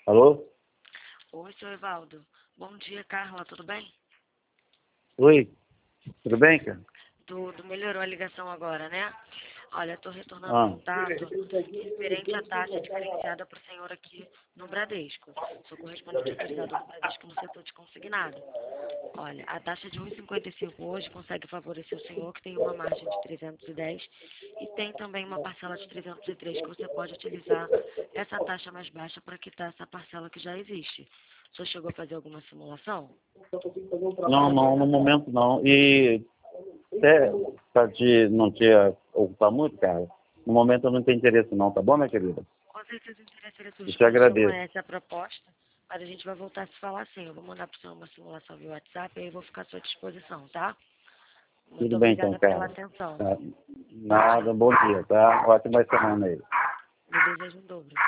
Alô? Oi, seu Evaldo. Bom dia, Carla, tudo bem? Oi, tudo bem, cara? Tudo, melhorou a ligação agora, né? Olha, estou retornando o Ah, contato referente à taxa diferenciada para o senhor aqui no Bradesco. Sou correspondente autorizado do Bradesco no setor de consignado. Olha, a taxa de 1,55 hoje consegue favorecer o senhor que tem uma margem de 310 e tem também uma parcela de 303 que você pode utilizar essa taxa mais baixa para quitar essa parcela que já existe. O senhor chegou a fazer alguma simulação? não, no momento não. E até não te ocupar muito, cara, no momento eu não tenho interesse não, tá bom, minha querida? Com certeza o interesse era Eu surgir. te O senhor agradeço. conhece a proposta, mas a gente vai voltar a se falar sim. Eu vou mandar para o senhor uma simulação via WhatsApp e aí eu vou ficar à sua disposição, tá? Muito Tudo bem então, obrigada pela cara. atenção. Tá. Bom Nada, dia. bom dia, tá? Ótima semana aí. Me desejo um dobro.